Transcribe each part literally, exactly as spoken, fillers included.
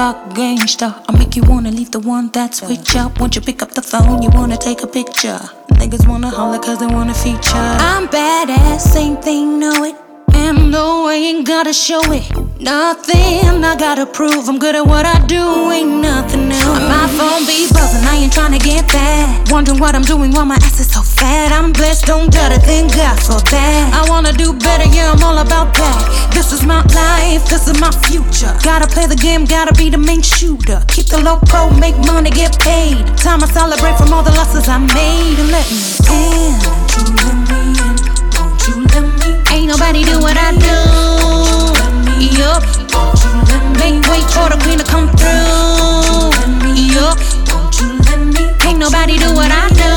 fuck gangster. I'll make you wanna leave the one that's with ya. Once you pick up the phone, you wanna take a picture. Niggas wanna holler cause they wanna feature. I'm badass, same thing, know it. And no, I ain't gotta show it. Nothing I gotta prove. I'm good at what I do, ain't nothing new. My phone be buzzing, I ain't tryna get that. Wondering what I'm doing while my ass is so fat. I'm blessed, don't gotta thank God for that. I wanna do better, yeah, I'm all about that. This is my life, this is my future. Gotta play the game, gotta be the main shooter. Keep the loco, make money, get paid. Time I celebrate from all the losses I made. And let me in, won't you let me in? Won't you let me in? Ain't nobody do what I do. Yup. Make wait for the queen to come through. Yup. Ain't nobody do what I do.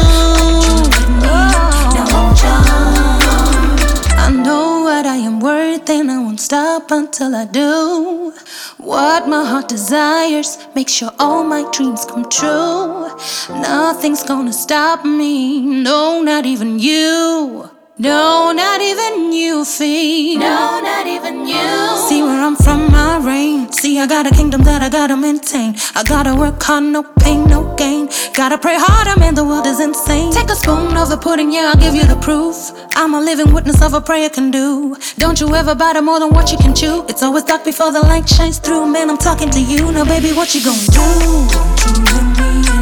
Oh. I know what I am worth and I won't stop until I do what my heart desires. Make sure all my dreams come true. Nothing's gonna stop me. No, not even you. No, not even you, feed. No, not even you. See where I'm from, my reign. See, I got a kingdom that I gotta maintain. I gotta work hard, no pain, no gain. Gotta pray harder, man, the world is insane. Take a spoon of the pudding, yeah, I'll give you the proof. I'm a living witness of a prayer can do. Don't you ever bite more than what you can chew. It's always dark before the light shines through. Man, I'm talking to you, now baby, what you gonna do? Won't you let me in?